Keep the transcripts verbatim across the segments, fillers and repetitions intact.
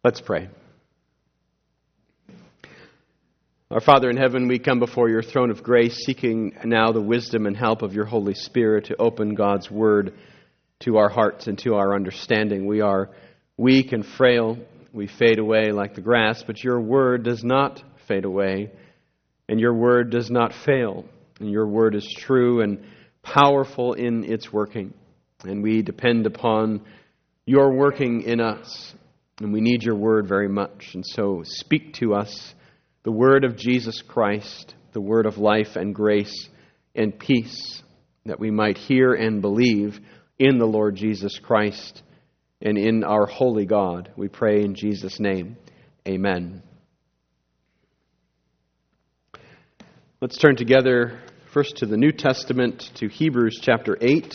Let's pray. Our Father in heaven, we come before your throne of grace, seeking now the wisdom and help of your Holy Spirit to open God's Word to our hearts and to our understanding. We are weak and frail. We fade away like the grass, but your Word does not fade away, and your Word does not fail. And your Word is true and powerful in its working. And we depend upon your working in us. And we need your Word very much. And so speak to us the Word of Jesus Christ, the Word of life and grace and peace, that we might hear and believe in the Lord Jesus Christ and in our holy God. We pray in Jesus' name. Amen. Let's turn together first to the New Testament, to Hebrews chapter eight.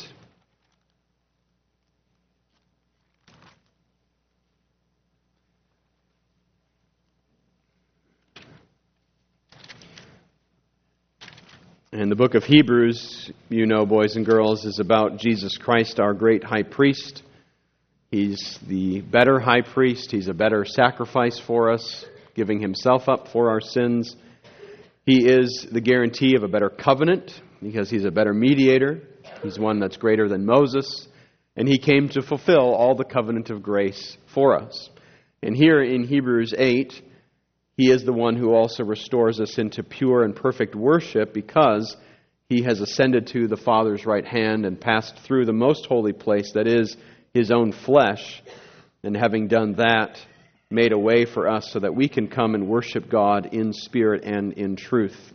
And the book of Hebrews, you know, boys and girls, is about Jesus Christ, our great high priest. He's the better high priest. He's a better sacrifice for us, giving himself up for our sins. He is the guarantee of a better covenant, because he's a better mediator. He's one that's greater than Moses. And he came to fulfill all the covenant of grace for us. And here in Hebrews eight, he is the one who also restores us into pure and perfect worship, because he has ascended to the Father's right hand and passed through the most holy place, that is his own flesh, and having done that, made a way for us so that we can come and worship God in spirit and in truth.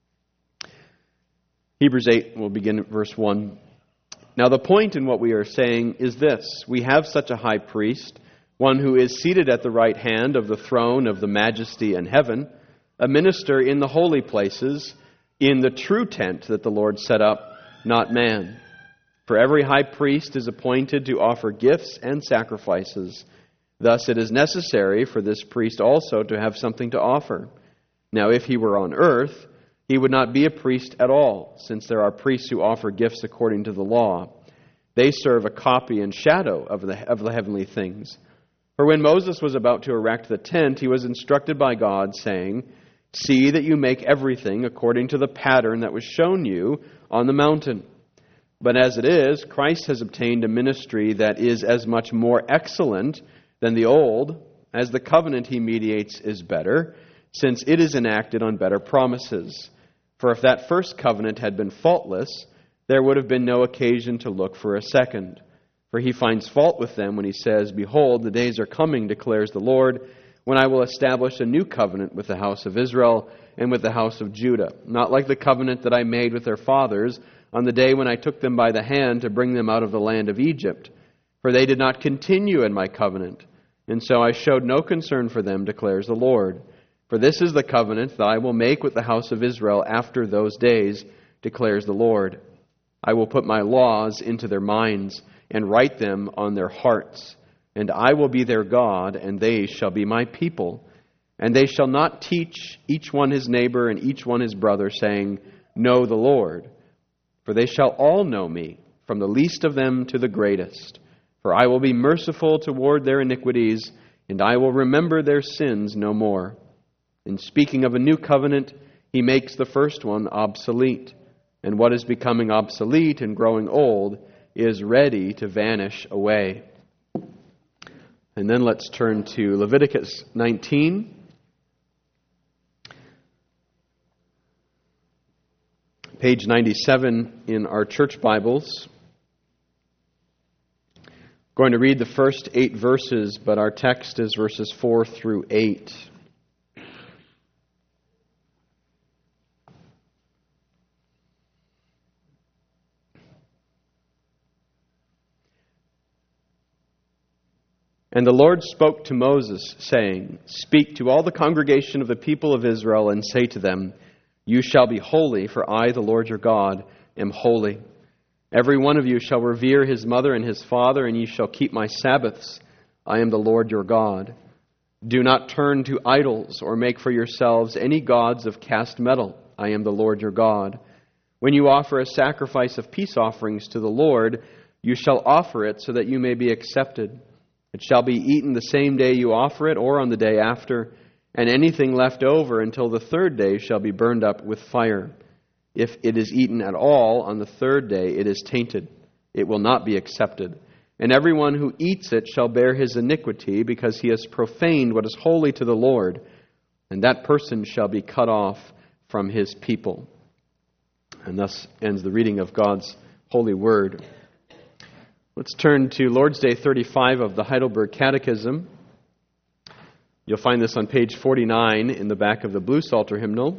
Hebrews eight, we'll begin at verse one. Now the point in what we are saying is this: we have such a high priest, one who is seated at the right hand of the throne of the majesty in heaven, a minister in the holy places, in the true tent that the Lord set up, not man. For every high priest is appointed to offer gifts and sacrifices. Thus it is necessary for this priest also to have something to offer. Now if he were on earth, he would not be a priest at all, since there are priests who offer gifts according to the law. They serve a copy and shadow of the, of the heavenly things. For when Moses was about to erect the tent, he was instructed by God, saying, "See that you make everything according to the pattern that was shown you on the mountain." But as it is, Christ has obtained a ministry that is as much more excellent than the old, as the covenant he mediates is better, since it is enacted on better promises. For if that first covenant had been faultless, there would have been no occasion to look for a second. For he finds fault with them when he says, "Behold, the days are coming, declares the Lord, when I will establish a new covenant with the house of Israel and with the house of Judah, not like the covenant that I made with their fathers on the day when I took them by the hand to bring them out of the land of Egypt. For they did not continue in my covenant, and so I showed no concern for them, declares the Lord. For this is the covenant that I will make with the house of Israel after those days, declares the Lord. I will put my laws into their minds and write them on their hearts. And I will be their God, and they shall be my people. And they shall not teach each one his neighbor and each one his brother, saying, 'Know the Lord.' For they shall all know me, from the least of them to the greatest. For I will be merciful toward their iniquities, and I will remember their sins no more." In speaking of a new covenant, he makes the first one obsolete. And what is becoming obsolete and growing old is ready to vanish away. And then let's turn to Leviticus nineteen. Page ninety-seven in our church Bibles. I'm going to read the first eight verses, but our text is verses four through eight. And the Lord spoke to Moses, saying, "Speak to all the congregation of the people of Israel, and say to them, 'You shall be holy, for I, the Lord your God, am holy. Every one of you shall revere his mother and his father, and ye shall keep my Sabbaths. I am the Lord your God. Do not turn to idols, or make for yourselves any gods of cast metal. I am the Lord your God. When you offer a sacrifice of peace offerings to the Lord, you shall offer it so that you may be accepted. It shall be eaten the same day you offer it, or on the day after, and anything left over until the third day shall be burned up with fire. If it is eaten at all on the third day, it is tainted. It will not be accepted. And everyone who eats it shall bear his iniquity, because he has profaned what is holy to the Lord, and that person shall be cut off from his people." And thus ends the reading of God's holy word. Let's turn to Lord's Day thirty-five of the Heidelberg Catechism. You'll find this on page forty-nine in the back of the Blue Psalter hymnal.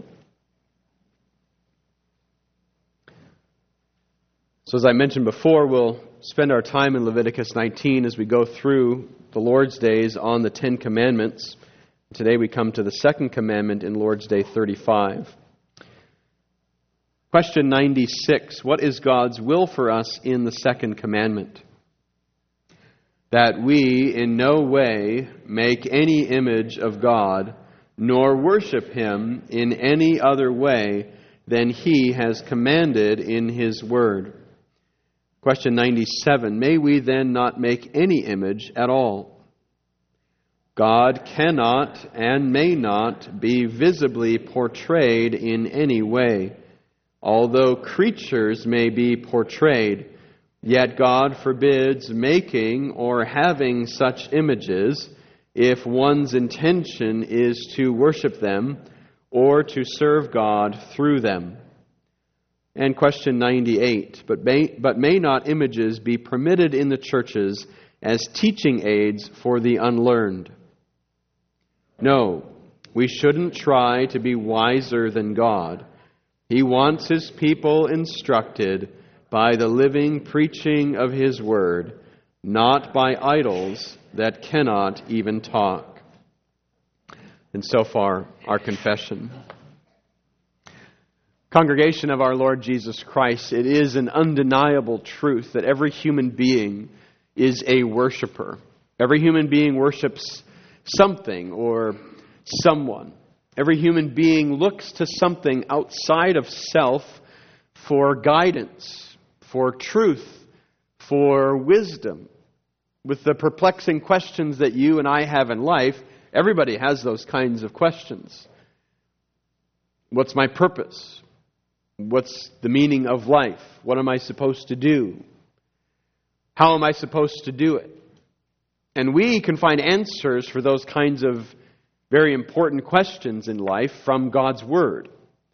So as I mentioned before, we'll spend our time in Leviticus nineteen as we go through the Lord's Days on the Ten Commandments. Today we come to the second commandment in Lord's Day thirty-five. Question ninety-six, what is God's will for us in the second commandment? That we in no way make any image of God, nor worship Him in any other way than He has commanded in His Word. Question ninety-seven, may we then not make any image at all? God cannot and may not be visibly portrayed in any way. Although creatures may be portrayed, yet God forbids making or having such images if one's intention is to worship them or to serve God through them. And question ninety-eight, but may, but may not images be permitted in the churches as teaching aids for the unlearned? No, we shouldn't try to be wiser than God. He wants His people instructed by the living preaching of His Word, not by idols that cannot even talk. And so far, our confession. Congregation of our Lord Jesus Christ, it is an undeniable truth that every human being is a worshiper. Every human being worships something or someone. Every human being looks to something outside of self for guidance, for truth, for wisdom. With the perplexing questions that you and I have in life, everybody has those kinds of questions. What's my purpose? What's the meaning of life? What am I supposed to do? How am I supposed to do it? And we can find answers for those kinds of very important questions in life from God's Word.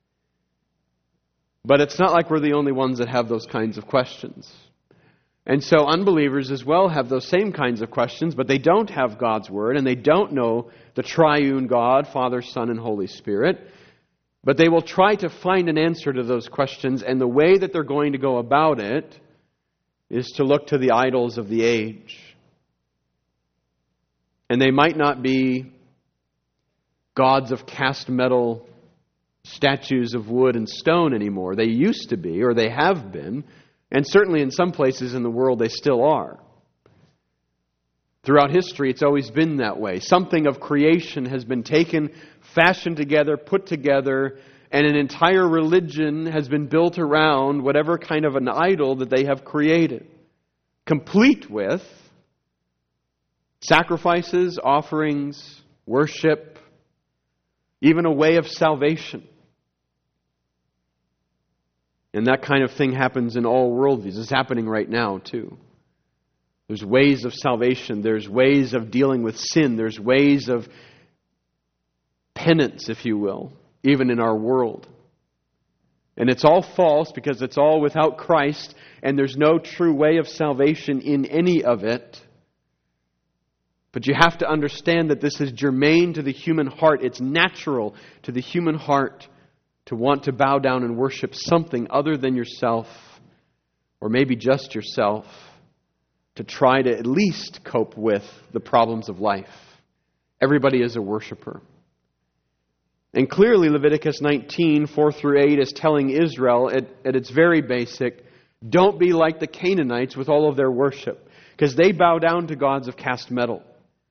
But it's not like we're the only ones that have those kinds of questions. And so unbelievers as well have those same kinds of questions, but they don't have God's Word, and they don't know the triune God, Father, Son, and Holy Spirit. But they will try to find an answer to those questions, and the way that they're going to go about it is to look to the idols of the age. And they might not be gods of cast metal statues of wood and stone anymore. They used to be, or they have been, and certainly in some places in the world they still are. Throughout history, it's always been that way. Something of creation has been taken, fashioned together, put together, and an entire religion has been built around whatever kind of an idol that they have created, complete with sacrifices, offerings, worship, even a way of salvation. And that kind of thing happens in all worldviews. It's happening right now, too. There's ways of salvation. There's ways of dealing with sin. There's ways of penance, if you will, even in our world. And it's all false because it's all without Christ, and there's no true way of salvation in any of it. But you have to understand that this is germane to the human heart. It's natural to the human heart to want to bow down and worship something other than yourself, or maybe just yourself, to try to at least cope with the problems of life. Everybody is a worshiper. And clearly Leviticus nineteen, four through eight is telling Israel at, at its very basic, don't be like the Canaanites with all of their worship, because they bow down to gods of cast metal.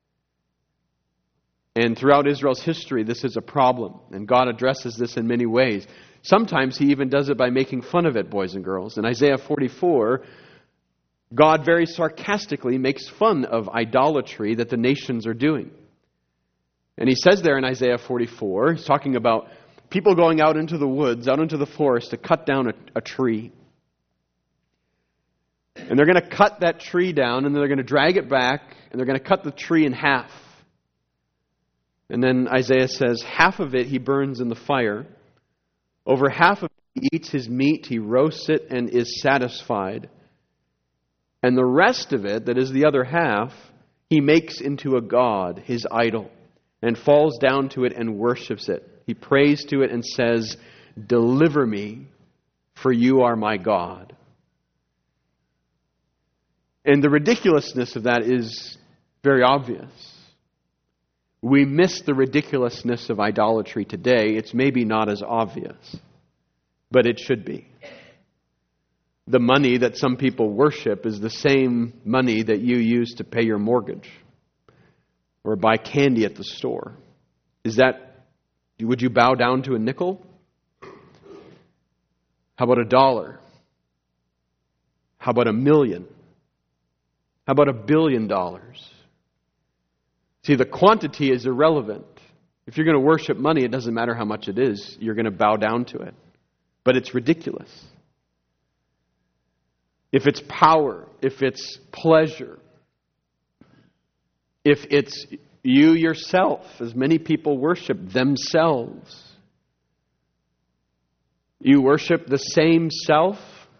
And throughout Israel's history, this is a problem. And God addresses this in many ways. Sometimes He even does it by making fun of it, boys and girls. In Isaiah forty-four, God very sarcastically makes fun of idolatry that the nations are doing. And he says there in Isaiah forty-four, he's talking about people going out into the woods, out into the forest to cut down a, a tree. And they're going to cut that tree down, and then they're going to drag it back, and they're going to cut the tree in half. And then Isaiah says, half of it he burns in the fire. Over half of it he eats his meat, he roasts it, and is satisfied. And the rest of it, that is the other half, he makes into a god, his idol, and falls down to it and worships it. He prays to it and says, deliver me, for you are my God. And the ridiculousness of that is very obvious. We miss the ridiculousness of idolatry today. It's maybe not as obvious, but it should be. The money that some people worship is the same money that you use to pay your mortgage or buy candy at the store. Is that, would you bow down to a nickel? How about a dollar? How about a million? How about a billion dollars? See, the quantity is irrelevant. If you're going to worship money, it doesn't matter how much it is. You're going to bow down to it. But it's ridiculous. If it's power, if it's pleasure, if it's you yourself, as many people worship themselves. You worship the same self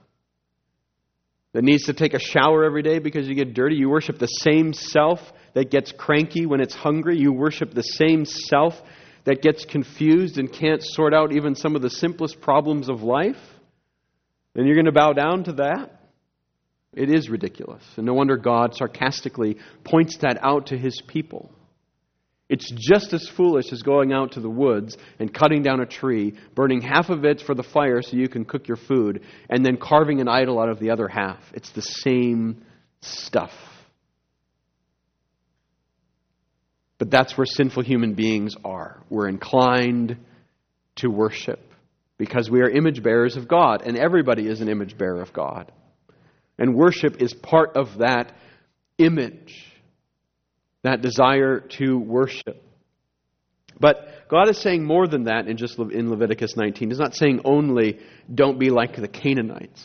that needs to take a shower every day because you get dirty. You worship the same self that gets cranky when it's hungry. You worship the same self that gets confused and can't sort out even some of the simplest problems of life. And you're going to bow down to that? It is ridiculous. And no wonder God sarcastically points that out to His people. It's just as foolish as going out to the woods and cutting down a tree, burning half of it for the fire so you can cook your food, and then carving an idol out of the other half. It's the same stuff. But that's where sinful human beings are. We're inclined to worship because we are image bearers of God, and everybody is an image bearer of God. And worship is part of that image, that desire to worship. But God is saying more than that in just in Leviticus nineteen. He's not saying only don't be like the Canaanites.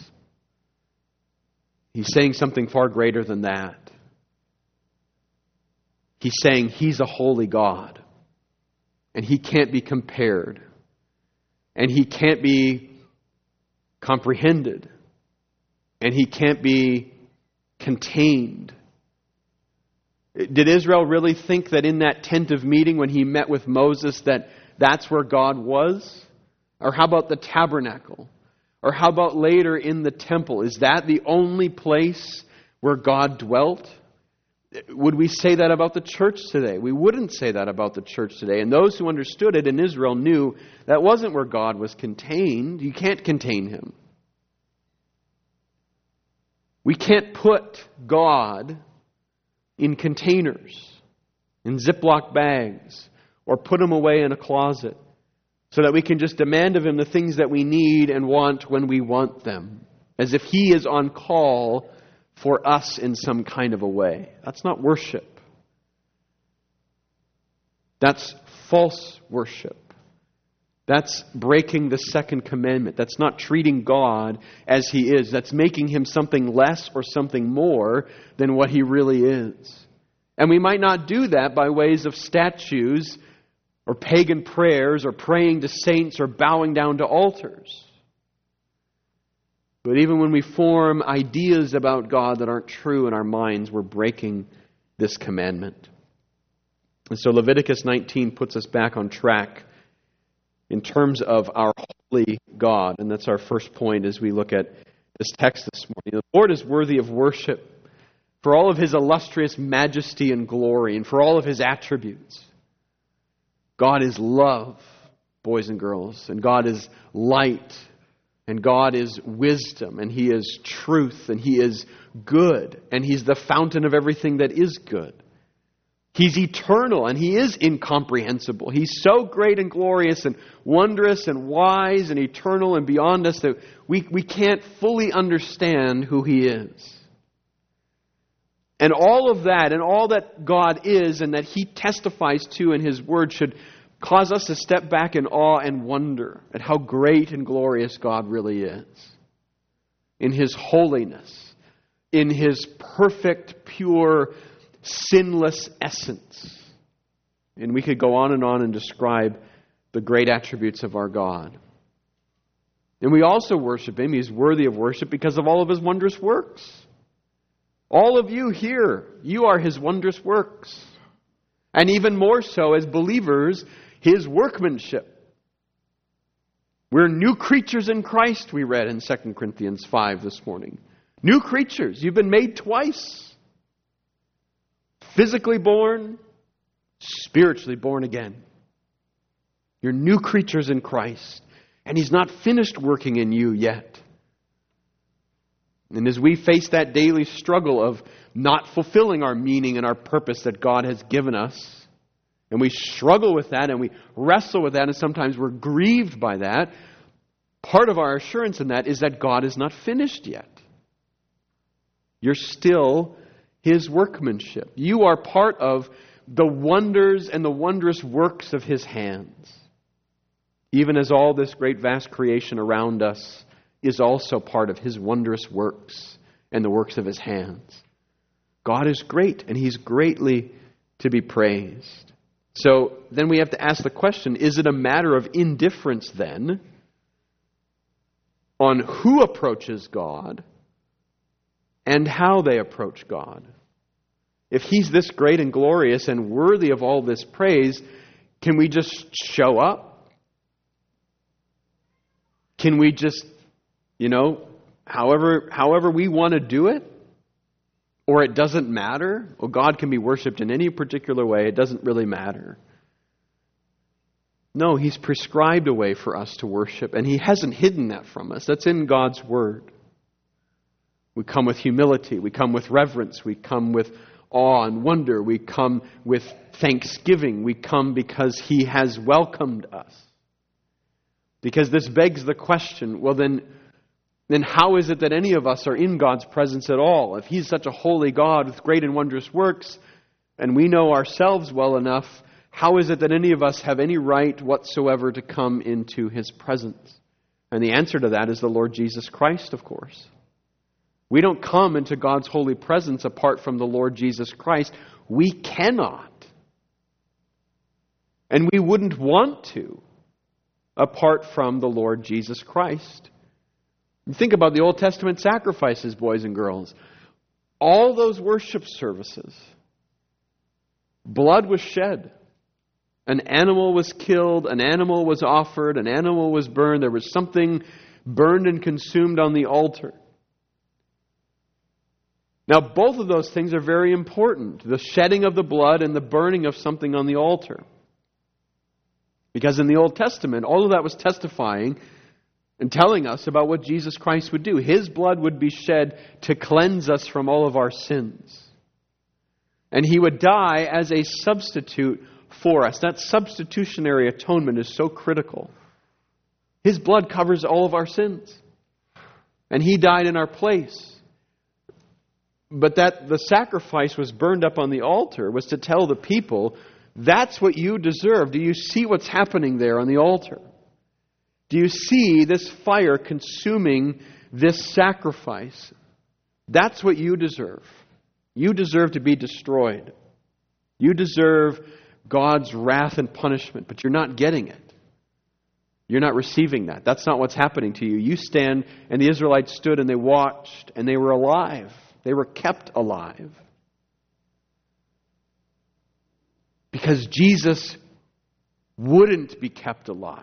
He's saying something far greater than that. He's saying He's a holy God, and He can't be compared, and He can't be comprehended, and He can't be contained. Did Israel really think that in that tent of meeting when He met with Moses that that's where God was? Or how about the tabernacle? Or how about later in the temple? Is that the only place where God dwelt? Would we say that about the church today? We wouldn't say that about the church today. And those who understood it in Israel knew that wasn't where God was contained. You can't contain Him. We can't put God in containers, in Ziploc bags, or put Him away in a closet so that we can just demand of Him the things that we need and want when we want them, as if He is on call for us in some kind of a way. That's not worship. That's false worship. That's breaking the second commandment. That's not treating God as He is. That's making Him something less or something more than what He really is. And we might not do that by ways of statues or pagan prayers or praying to saints or bowing down to altars. But even when we form ideas about God that aren't true in our minds, we're breaking this commandment. And so Leviticus nineteen puts us back on track in terms of our holy God. And that's our first point as we look at this text this morning. The Lord is worthy of worship for all of His illustrious majesty and glory and for all of His attributes. God is love, boys and girls, and God is light, and God is wisdom, and He is truth, and He is good, and He's the fountain of everything that is good. He's eternal and He is incomprehensible. He's so great and glorious and wondrous and wise and eternal and beyond us that we, we can't fully understand who He is. And all of that, and all that God is and that He testifies to in His Word should cause us to step back in awe and wonder at how great and glorious God really is. In His holiness, in His perfect, pure, sinless essence. And we could go on and on and describe the great attributes of our God. And we also worship Him. He's worthy of worship because of all of His wondrous works. All of you here, you are His wondrous works. And even more so as believers, His workmanship. We're new creatures in Christ, we read in Second Corinthians five this morning. New creatures. You've been made twice. Physically born, spiritually born again. You're new creatures in Christ. And He's not finished working in you yet. And as we face that daily struggle of not fulfilling our meaning and our purpose that God has given us, and we struggle with that and we wrestle with that, and sometimes we're grieved by that, part of our assurance in that is that God is not finished yet. You're still His workmanship. You are part of the wonders and the wondrous works of His hands. Even as all this great vast creation around us is also part of His wondrous works and the works of His hands. God is great, and He's greatly to be praised. So then we have to ask the question, is it a matter of indifference then on who approaches God and how they approach God? If He's this great and glorious and worthy of all this praise, can we just show up? Can we just, you know, however however we want to do it? Or it doesn't matter? Well, God can be worshipped in any particular way. It doesn't really matter. No, He's prescribed a way for us to worship, and He hasn't hidden that from us. That's in God's Word. We come with humility. We come with reverence. We come with awe and wonder. We come with thanksgiving. We come because He has welcomed us. Because this begs the question, well then, then how is it that any of us are in God's presence at all? If He's such a holy God with great and wondrous works, and we know ourselves well enough, how is it that any of us have any right whatsoever to come into His presence? And the answer to that is the Lord Jesus Christ, of course. We don't come into God's holy presence apart from the Lord Jesus Christ. We cannot. And we wouldn't want to apart from the Lord Jesus Christ. Think about the Old Testament sacrifices, boys and girls. All those worship services, blood was shed. An animal was killed, an animal was offered, an animal was burned. There was something burned and consumed on the altar. Now, both of those things are very important. The shedding of the blood and the burning of something on the altar. Because in the Old Testament, all of that was testifying and telling us about what Jesus Christ would do. His blood would be shed to cleanse us from all of our sins. And He would die as a substitute for us. That substitutionary atonement is so critical. His blood covers all of our sins. And He died in our place. But that the sacrifice was burned up on the altar was to tell the people, that's what you deserve. Do you see what's happening there on the altar? Do you see this fire consuming this sacrifice? That's what you deserve. You deserve to be destroyed. You deserve God's wrath and punishment, but you're not getting it. You're not receiving that. That's not what's happening to you. You stand, and the Israelites stood and they watched, and they were alive. They were kept alive. Because Jesus wouldn't be kept alive.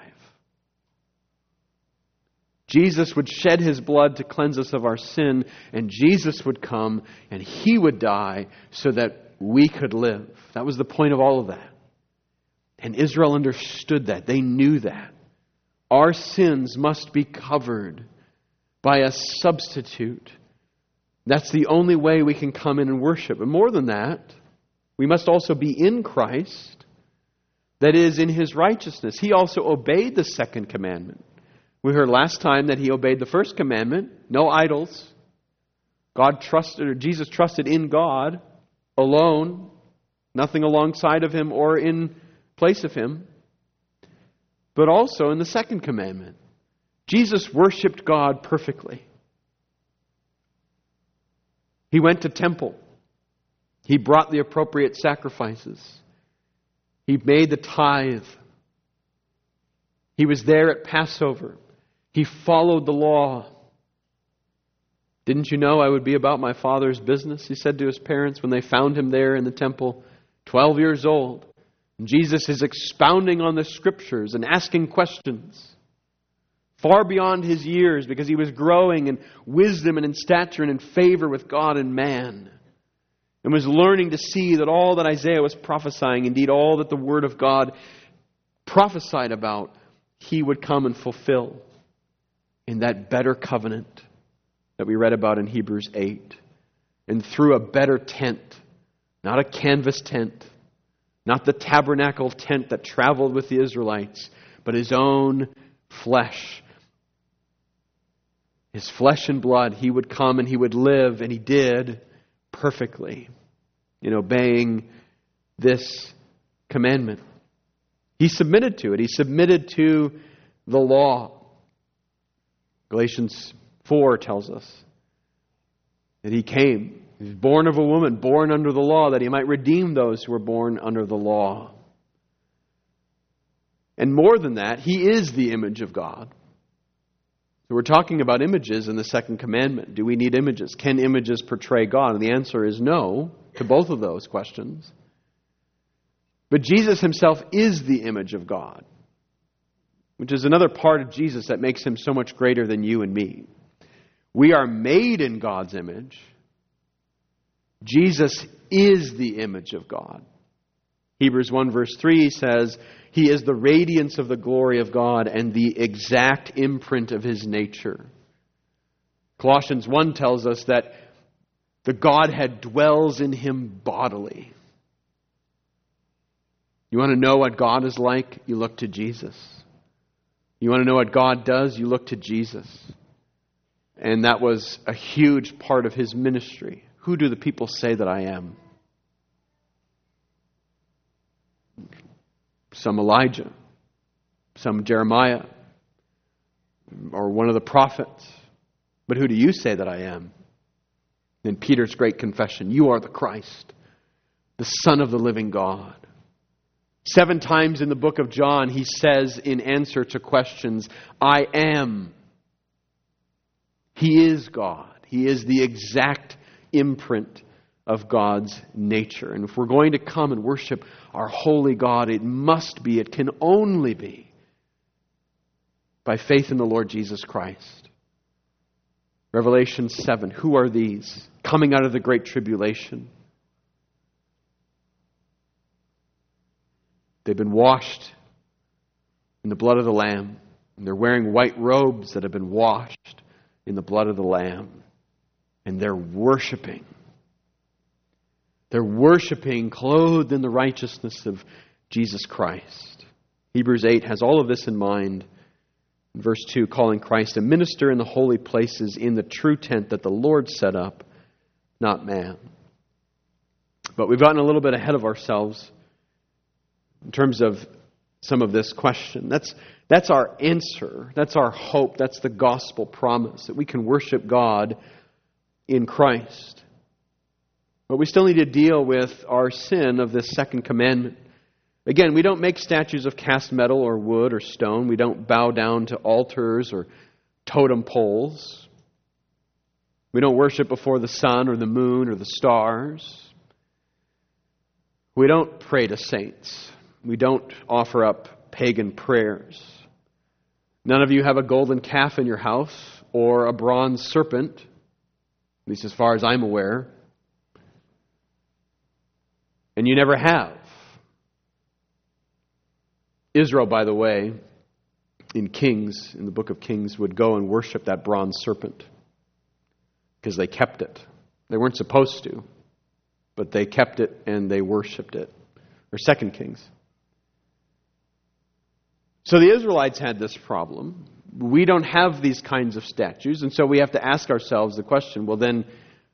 Jesus would shed His blood to cleanse us of our sin, and Jesus would come and He would die so that we could live. That was the point of all of that. And Israel understood that. They knew that. Our sins must be covered by a substitute. That's the only way we can come in and worship. And more than that, we must also be in Christ, that is, in His righteousness. He also obeyed the second commandment. We heard last time that He obeyed the first commandment, no idols. God trusted, or Jesus trusted in God alone, nothing alongside of Him or in place of Him. But also in the second commandment, Jesus worshiped God perfectly. He went to temple. He brought the appropriate sacrifices. He made the tithe. He was there at Passover. He followed the law. Didn't you know I would be about my Father's business? He said to his parents when they found him there in the temple, twelve years old. And Jesus is expounding on the Scriptures and asking questions far beyond his years, because he was growing in wisdom and in stature and in favor with God and man, and was learning to see that all that Isaiah was prophesying, indeed all that the Word of God prophesied about, he would come and fulfill in that better covenant that we read about in Hebrews eight. And through a better tent, not a canvas tent, not the tabernacle tent that traveled with the Israelites, but his own flesh. His flesh and blood, he would come and he would live, and he did perfectly in obeying this commandment. He submitted to it. He submitted to the law. Galatians four tells us that he came. He was born of a woman, born under the law, that he might redeem those who were born under the law. And more than that, he is the image of God. So we're talking about images in the second commandment. Do we need images? Can images portray God? And the answer is no to both of those questions. But Jesus himself is the image of God, which is another part of Jesus that makes him so much greater than you and me. We are made in God's image. Jesus is the image of God. Hebrews one verse three says, He is the radiance of the glory of God and the exact imprint of His nature. Colossians one tells us that the Godhead dwells in Him bodily. You want to know what God is like? You look to Jesus. You want to know what God does? You look to Jesus. And that was a huge part of His ministry. Who do the people say that I am? Some Elijah, some Jeremiah, or one of the prophets. But who do you say that I am? In Peter's great confession, you are the Christ, the Son of the living God. Seven times in the book of John, he says in answer to questions, I am. He is God. He is the exact imprint of God's nature. And if we're going to come and worship our holy God, it must be, it can only be, by faith in the Lord Jesus Christ. Revelation seven, who are these coming out of the great tribulation? They've been washed in the blood of the Lamb, and they're wearing white robes that have been washed in the blood of the Lamb, and they're worshiping. They're worshiping clothed in the righteousness of Jesus Christ. Hebrews eight has all of this in mind. In verse two, calling Christ a minister in the holy places in the true tent that the Lord set up, not man. But we've gotten a little bit ahead of ourselves in terms of some of this question. That's, that's our answer. That's our hope. That's the gospel promise, that we can worship God in Christ. But we still need to deal with our sin of this second commandment. Again, we don't make statues of cast metal or wood or stone. We don't bow down to altars or totem poles. We don't worship before the sun or the moon or the stars. We don't pray to saints. We don't offer up pagan prayers. None of you have a golden calf in your house or a bronze serpent, at least as far as I'm aware. And you never have. Israel, by the way, in Kings, in the book of Kings, would go and worship that bronze serpent because they kept it. They weren't supposed to, but they kept it and they worshipped it. Or Second Kings. So the Israelites had this problem. We don't have these kinds of statues, and so we have to ask ourselves the question, well then,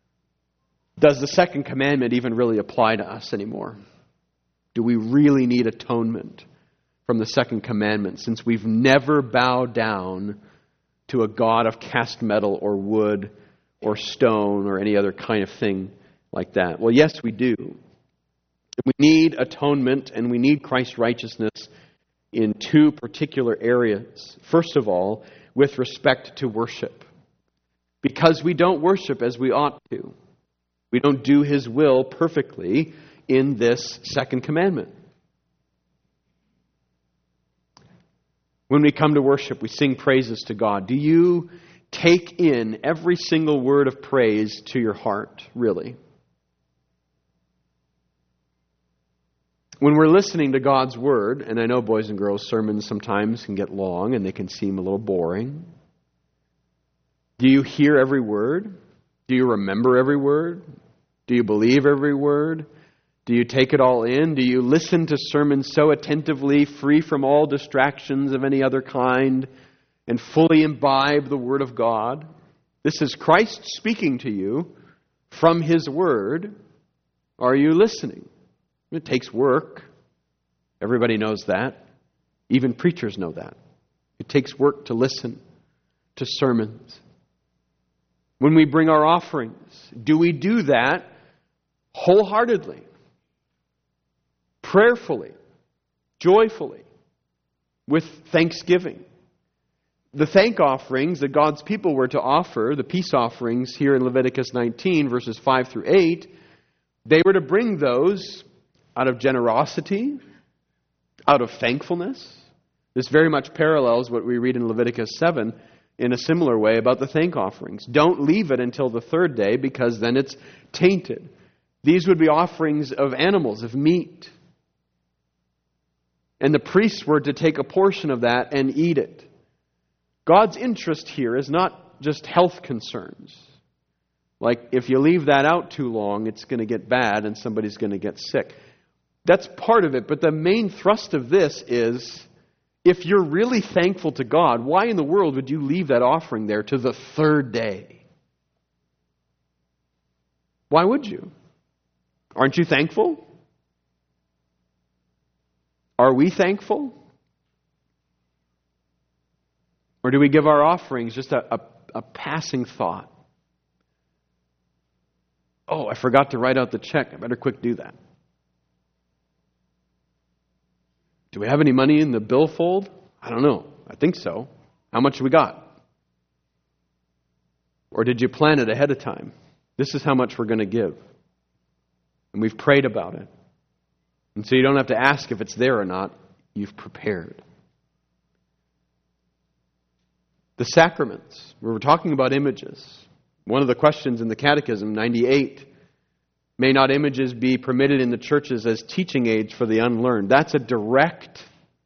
Does the second commandment even really apply to us anymore? Do we really need atonement from the second commandment, since we've never bowed down to a god of cast metal or wood or stone or any other kind of thing like that? Well, yes, we do. We need atonement and we need Christ's righteousness in two particular areas. First of all, with respect to worship. Because we don't worship as we ought to. We don't do His will perfectly in this second commandment. When we come to worship, we sing praises to God. Do you take in every single word of praise to your heart, really? When we're listening to God's Word, and I know boys and girls sermons sometimes can get long and they can seem a little boring. Do you hear every word? Do you remember every word? Do you believe every word? Do you take it all in? Do you listen to sermons so attentively, free from all distractions of any other kind, and fully imbibe the Word of God? This is Christ speaking to you from His Word. Are you listening? It takes work. Everybody knows that. Even preachers know that. It takes work to listen to sermons. When we bring our offerings, do we do that wholeheartedly, prayerfully, joyfully, with thanksgiving? The thank offerings that God's people were to offer, the peace offerings here in Leviticus nineteen, verses five through eight, they were to bring those out of generosity, out of thankfulness. This very much parallels what we read in Leviticus seven in a similar way about the thank offerings. Don't leave it until the third day, because then it's tainted. These would be offerings of animals, of meat. And the priests were to take a portion of that and eat it. God's interest here is not just health concerns. Like, if you leave that out too long, it's going to get bad and somebody's going to get sick. That's part of it, but the main thrust of this is, if you're really thankful to God, why in the world would you leave that offering there to the third day? Why would you? Aren't you thankful? Are we thankful? Or do we give our offerings just a, a, a passing thought? Oh, I forgot to write out the check. I better quick do that. Do we have any money in the billfold? I don't know. I think so. How much we got? Or did you plan it ahead of time? This is how much we're going to give. And we've prayed about it. And so you don't have to ask if it's there or not. You've prepared. The sacraments. We were talking about images. One of the questions in the Catechism, ninety-eight, may not images be permitted in the churches as teaching aids for the unlearned? That's a direct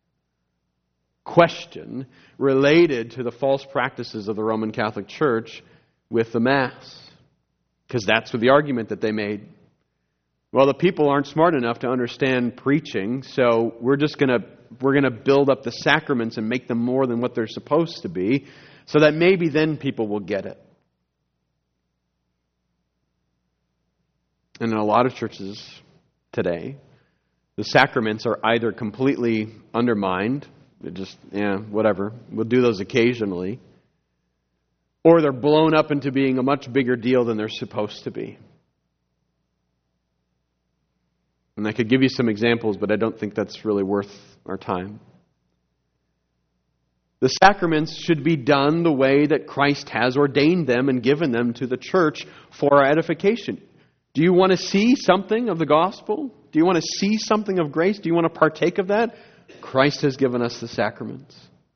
question related to the false practices of the Roman Catholic Church with the Mass. Because that's what the argument that they made. Well, the people aren't smart enough to understand preaching, so we're just going to we're going to build up the sacraments and make them more than what they're supposed to be, so that maybe then people will get it. And in a lot of churches today, the sacraments are either completely undermined, they're just, yeah, whatever, we'll do those occasionally, or they're blown up into being a much bigger deal than they're supposed to be. And I could give you some examples, but I don't think that's really worth our time. The sacraments should be done the way that Christ has ordained them and given them to the church for our edification. Do you want to see something of the gospel? Do you want to see something of grace? Do you want to partake of that? Christ has given us the sacraments.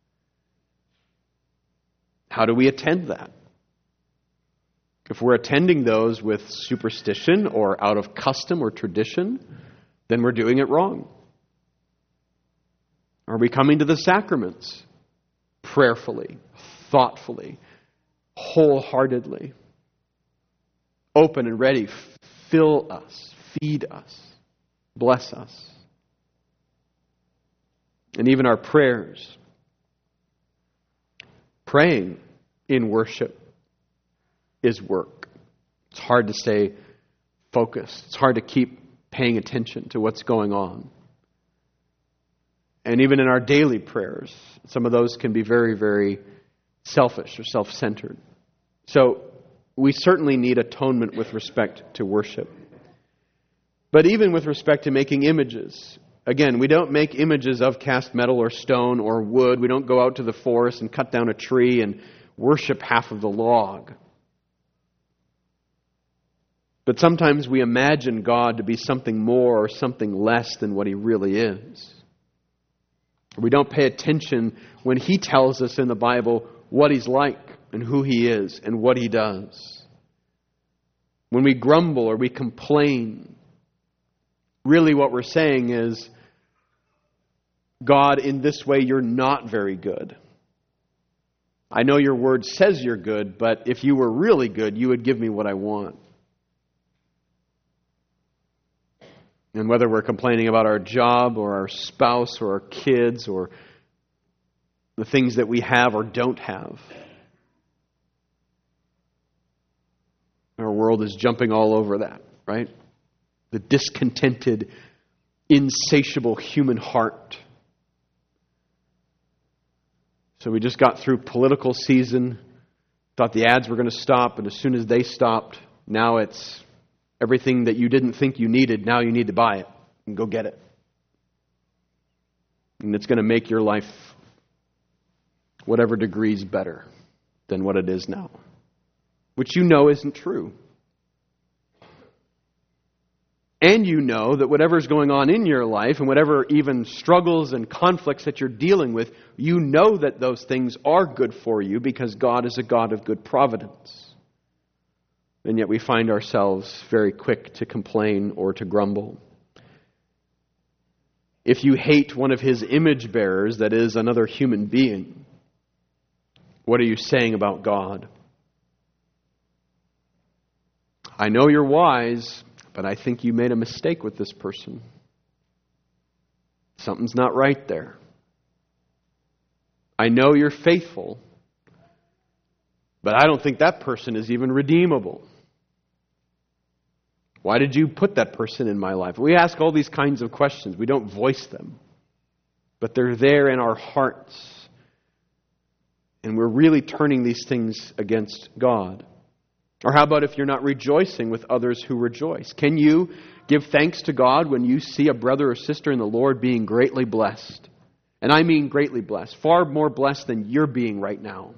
How do we attend that? If we're attending those with superstition or out of custom or tradition, then we're doing it wrong. Are we coming to the sacraments prayerfully, thoughtfully, wholeheartedly, open and ready? Fill us, feed us, bless us. And even our prayers. Praying in worship is work. It's hard to say, focused. It's hard to keep paying attention to what's going on. And even in our daily prayers, some of those can be very, very selfish or self-centered. So we certainly need atonement with respect to worship. But even with respect to making images, again, we don't make images of cast metal or stone or wood. We don't go out to the forest and cut down a tree and worship half of the log. But sometimes we imagine God to be something more or something less than what He really is. We don't pay attention when He tells us in the Bible what He's like and who He is and what He does. When we grumble or we complain, really what we're saying is, God, in this way you're not very good. I know your word says you're good, but if you were really good, you would give me what I want. And whether we're complaining about our job or our spouse or our kids or the things that we have or don't have, our world is jumping all over that, right? The discontented, insatiable human heart. So we just got through political season, thought the ads were going to stop, and as soon as they stopped, now it's everything that you didn't think you needed, now you need to buy it and go get it. And it's going to make your life whatever degrees better than what it is now, which you know isn't true. And you know that whatever's going on in your life and whatever even struggles and conflicts that you're dealing with, you know that those things are good for you because God is a God of good providence. And yet we find ourselves very quick to complain or to grumble. If you hate one of His image bearers, that is another human being, what are you saying about God? I know you're wise, but I think you made a mistake with this person. Something's not right there. I know you're faithful, but I don't think that person is even redeemable. Why did you put that person in my life? We ask all these kinds of questions. We don't voice them, but they're there in our hearts. And we're really turning these things against God. Or how about if you're not rejoicing with others who rejoice? Can you give thanks to God when you see a brother or sister in the Lord being greatly blessed? And I mean greatly blessed. Far more blessed than you're being right now.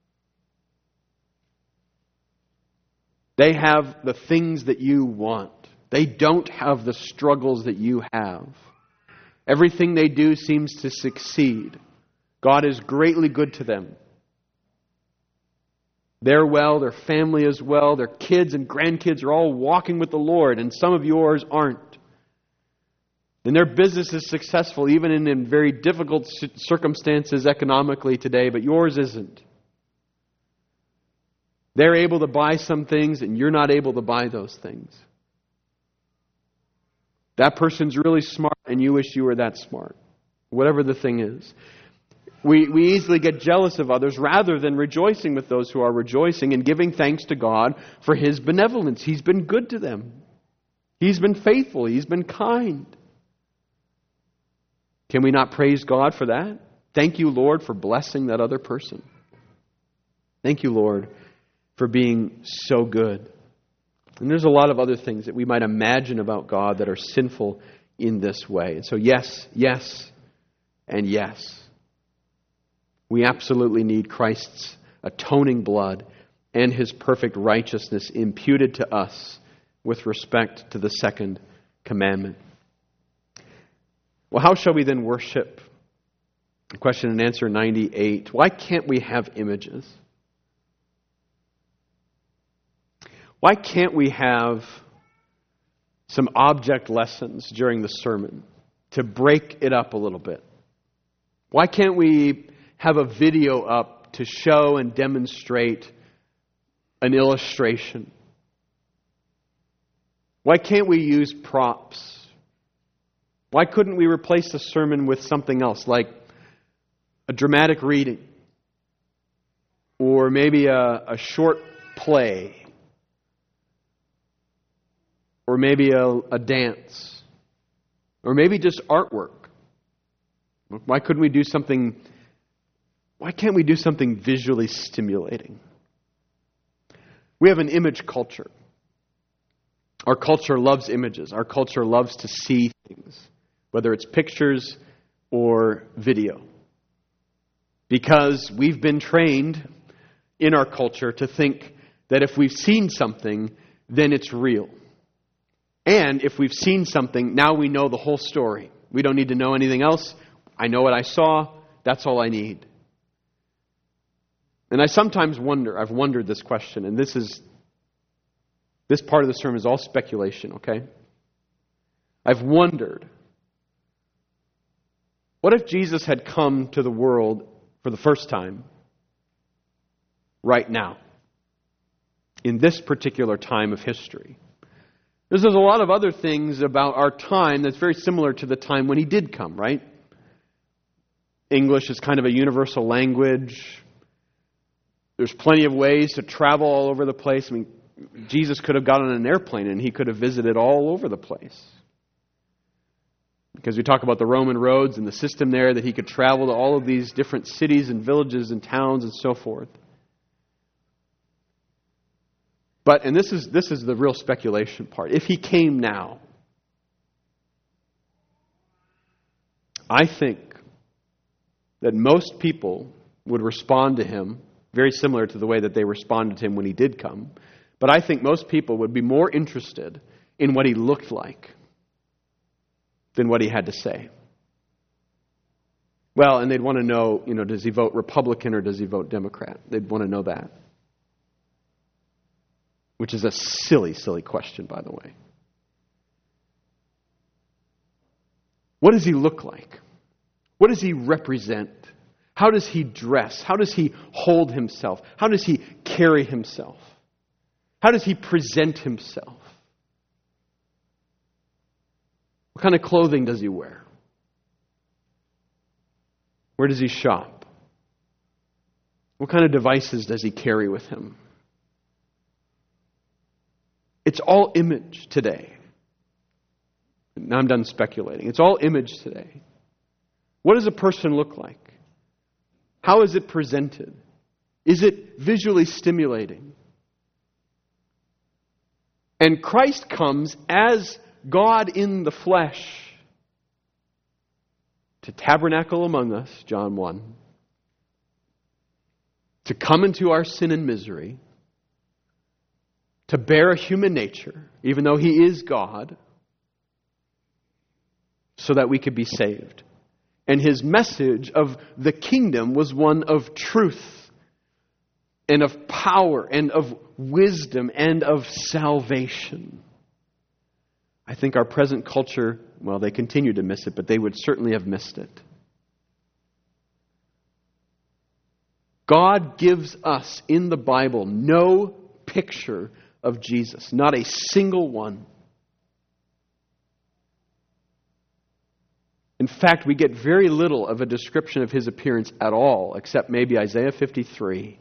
They have the things that you want. They don't have the struggles that you have. Everything they do seems to succeed. God is greatly good to them. They're well, their family is well, their kids and grandkids are all walking with the Lord, and some of yours aren't. And their business is successful, even in, in very difficult circumstances economically today, but yours isn't. They're able to buy some things, and you're not able to buy those things. That person's really smart, and you wish you were that smart. Whatever the thing is. We we easily get jealous of others rather than rejoicing with those who are rejoicing and giving thanks to God for His benevolence. He's been good to them. He's been faithful. He's been kind. Can we not praise God for that? Thank you, Lord, for blessing that other person. Thank you, Lord, for being so good. And there's a lot of other things that we might imagine about God that are sinful in this way. And so yes, yes, and yes. We absolutely need Christ's atoning blood and His perfect righteousness imputed to us with respect to the second commandment. Well, how shall we then worship? Question and answer ninety-eight. Why can't we have images? Why can't we have some object lessons during the sermon to break it up a little bit? Why can't we have a video up to show and demonstrate an illustration? Why can't we use props? Why couldn't we replace the sermon with something else, like a dramatic reading? Or maybe a, a short play? or maybe a, a dance, or maybe just artwork. Why couldn't we do something, why can't we do something visually stimulating? We have an image culture. Our culture loves images. Our culture loves to see things, whether it's pictures or video. Because we've been trained in our culture to think that if we've seen something, then it's real. And if we've seen something, now we know the whole story. We don't need to know anything else. I know what I saw. That's all I need. And I sometimes wonder, I've wondered this question, and this is, this part of the sermon is all speculation, okay? I've wondered, what if Jesus had come to the world for the first time right now, in this particular time of history? There's, there's a lot of other things about our time that's very similar to the time when he did come, right? English is kind of a universal language. There's plenty of ways to travel all over the place. I mean, Jesus could have got on an airplane and he could have visited all over the place. Because we talk about the Roman roads and the system there, that he could travel to all of these different cities and villages and towns and so forth. But, and this is this is the real speculation part, if he came now, I think that most people would respond to him very similar to the way that they responded to him when he did come. But I think most people would be more interested in what he looked like than what he had to say. Well, and they'd want to know, you know, does he vote Republican or does he vote Democrat? They'd want to know that. Which is a silly, silly question, by the way. What does he look like? What does he represent? How does he dress? How does he hold himself? How does he carry himself? How does he present himself? What kind of clothing does he wear? Where does he shop? What kind of devices does he carry with him? It's all image today. Now I'm done speculating. It's all image today. What does a person look like? How is it presented? Is it visually stimulating? And Christ comes as God in the flesh to tabernacle among us, John one, to come into our sin and misery, to bear a human nature, even though he is God, so that we could be saved. And his message of the kingdom was one of truth and of power and of wisdom and of salvation. I think our present culture, well, they continue to miss it, but they would certainly have missed it. God gives us in the Bible no picture of Jesus, not a single one. In fact, we get very little of a description of his appearance at all, except maybe Isaiah fifty-three.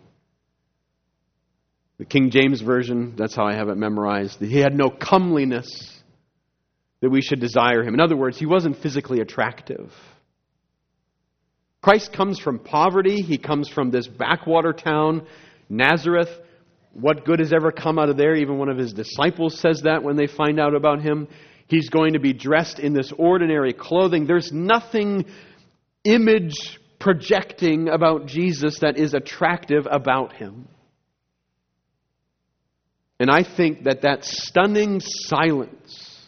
The King James Version, that's how I have it memorized. He had no comeliness that we should desire him. In other words, he wasn't physically attractive. Christ comes from poverty. He comes from this backwater town, Nazareth. What good has ever come out of there? Even one of his disciples says that when they find out about him. He's going to be dressed in this ordinary clothing. There's nothing image projecting about Jesus that is attractive about him. And I think that that stunning silence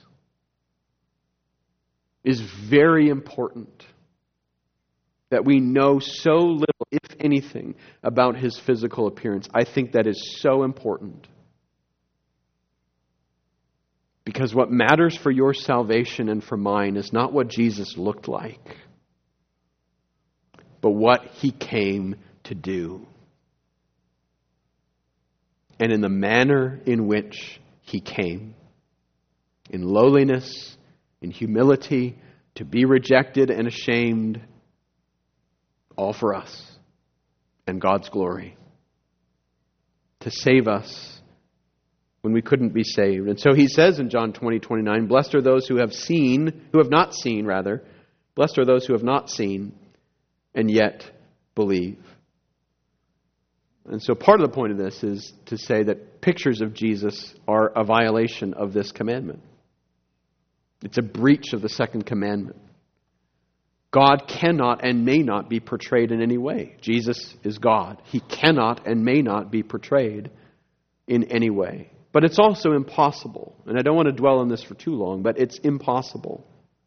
is very important. That we know so little, if anything, about his physical appearance. I think that is so important. Because what matters for your salvation and for mine is not what Jesus looked like, but what he came to do. And in the manner in which he came. In lowliness, in humility, to be rejected and ashamed, all for us and God's glory. To save us when we couldn't be saved. And so he says in John twenty, twenty-nine, blessed are those who have seen, who have not seen, rather. Blessed are those who have not seen and yet believe. And so part of the point of this is to say that pictures of Jesus are a violation of this commandment. It's a breach of the second commandment. God cannot and may not be portrayed in any way. Jesus is God. He cannot and may not be portrayed in any way. But it's also impossible. And I don't want to dwell on this for too long, but it's impossible.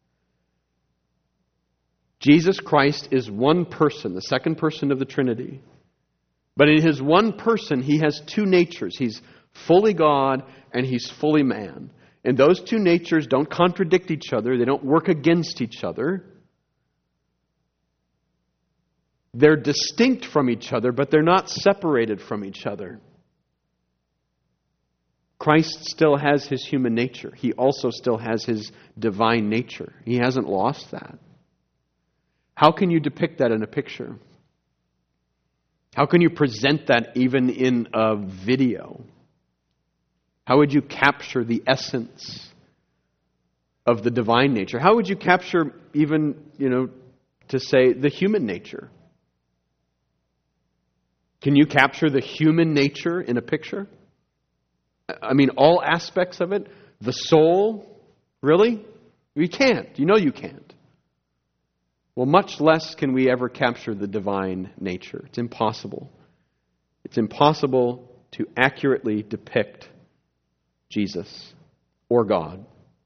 Jesus Christ is one person, the second person of the Trinity. But in his one person, he has two natures. He's fully God and he's fully man. And those two natures don't contradict each other. They don't work against each other. They're distinct from each other, but they're not separated from each other. Christ still has his human nature. He also still has his divine nature. He hasn't lost that. How can you depict that in a picture? How can you present that even in a video? How would you capture the essence of the divine nature? How would you capture even, you know, to say the human nature? Can you capture the human nature in a picture? I mean, all aspects of it? The soul? Really? You can't. You know you can't. Well, much less can we ever capture the divine nature. It's impossible. It's impossible to accurately depict Jesus or God.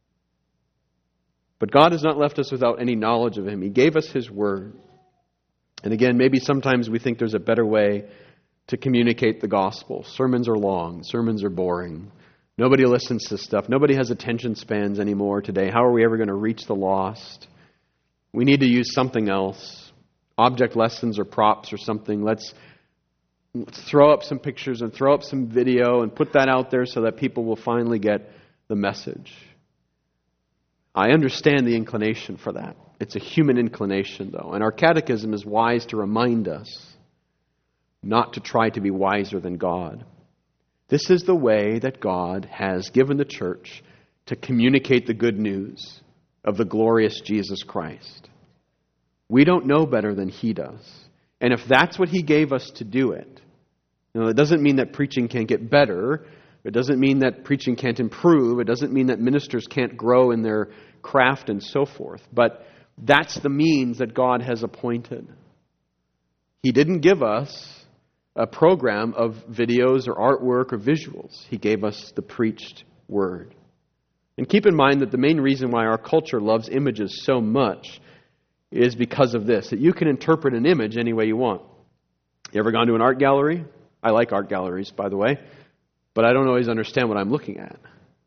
But God has not left us without any knowledge of him. He gave us his word. And again, maybe sometimes we think there's a better way to communicate the gospel. Sermons are long. Sermons are boring. Nobody listens to stuff. Nobody has attention spans anymore today. How are we ever going to reach the lost? We need to use something else. Object lessons or props or something. Let's, let's throw up some pictures and throw up some video and put that out there so that people will finally get the message. I understand the inclination for that. It's a human inclination, though. And our catechism is wise to remind us not to try to be wiser than God. This is the way that God has given the church to communicate the good news of the glorious Jesus Christ. We don't know better than he does. And if that's what he gave us to do it, you know, it doesn't mean that preaching can't get better. It doesn't mean that preaching can't improve. It doesn't mean that ministers can't grow in their craft and so forth. But that's the means that God has appointed. He didn't give us a program of videos or artwork or visuals. He gave us the preached word. And keep in mind that the main reason why our culture loves images so much is because of this, that you can interpret an image any way you want. You ever gone to an art gallery? I like art galleries, by the way, but I don't always understand what I'm looking at.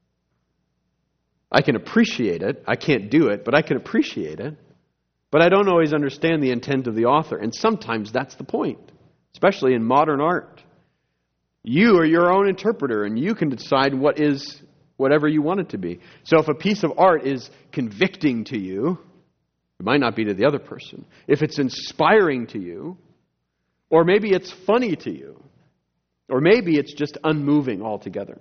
I can appreciate it. I can't do it, but I can appreciate it. But I don't always understand the intent of the author, and sometimes that's the point, especially in modern art. You are your own interpreter, and you can decide what is whatever you want it to be. So if a piece of art is convicting to you, it might not be to the other person. If it's inspiring to you, or maybe it's funny to you, or maybe it's just unmoving altogether.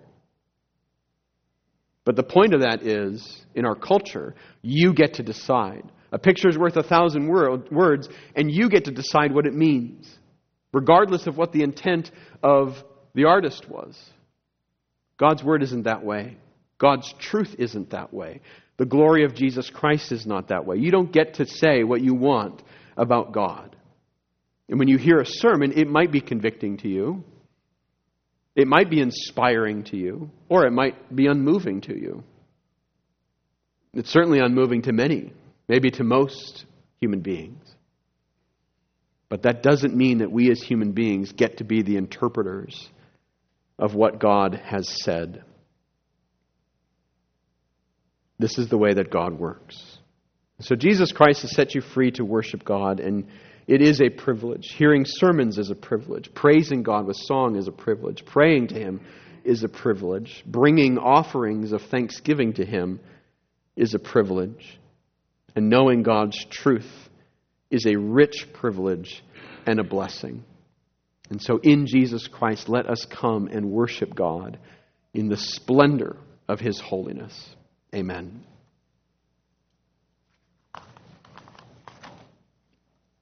But the point of that is, in our culture, you get to decide. A picture is worth a thousand words, and you get to decide what it means, regardless of what the intent of the artist was. God's word isn't that way. God's truth isn't that way. The glory of Jesus Christ is not that way. You don't get to say what you want about God. And when you hear a sermon, it might be convicting to you. It might be inspiring to you, or it might be unmoving to you. It's certainly unmoving to many, maybe to most human beings. But that doesn't mean that we as human beings get to be the interpreters of what God has said. This is the way that God works. So Jesus Christ has set you free to worship God, and it is a privilege. Hearing sermons is a privilege. Praising God with song is a privilege. Praying to him is a privilege. Bringing offerings of thanksgiving to him is a privilege. And knowing God's truth is a rich privilege and a blessing. And so in Jesus Christ, let us come and worship God in the splendor of His holiness. Amen.